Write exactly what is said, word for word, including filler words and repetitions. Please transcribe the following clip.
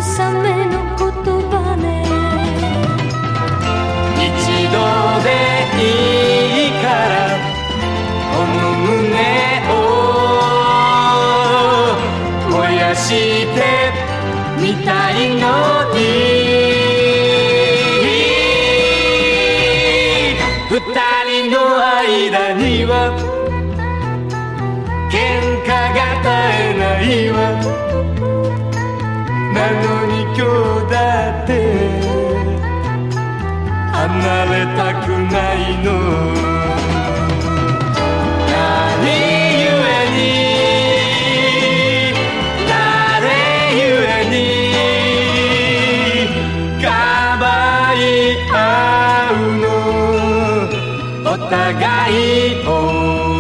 慰めの言葉ね。 一度でいいからこの胸を燃やしてみたいのに、二人の間には喧嘩が絶えないわ。なのに今日だって離れたくないの。何故に誰故にかばい合うの。お互いを